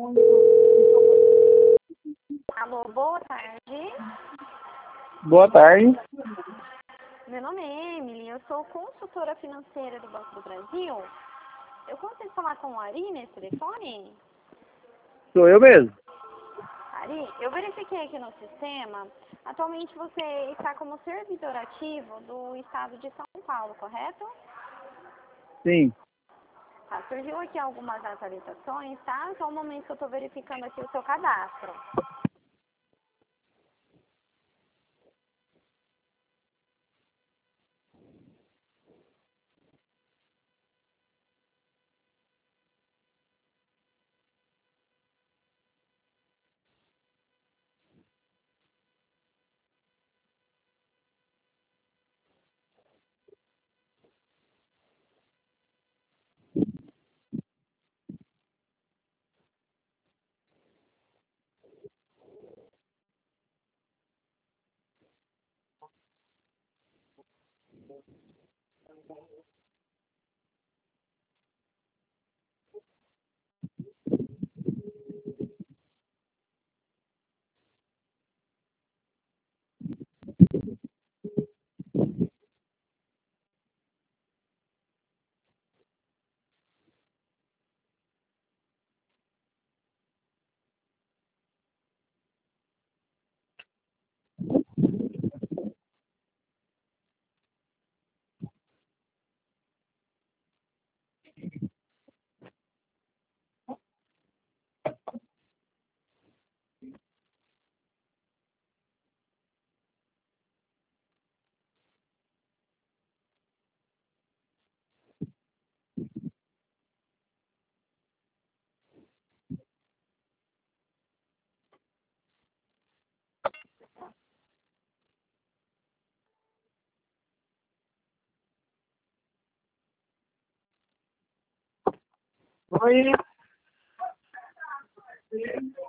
Alô, boa tarde. Boa tarde. Meu nome é Emily, eu sou consultora financeira do Banco do Brasil. Eu consigo falar com o Ari nesse telefone? Sou eu mesmo. Ari, eu verifiquei aqui no sistema. Atualmente você está como servidor ativo do estado de São Paulo, correto? Sim. Tá, surgiu aqui algumas atualizações, tá? Só um momento que eu estou verificando aqui o seu cadastro. Oi.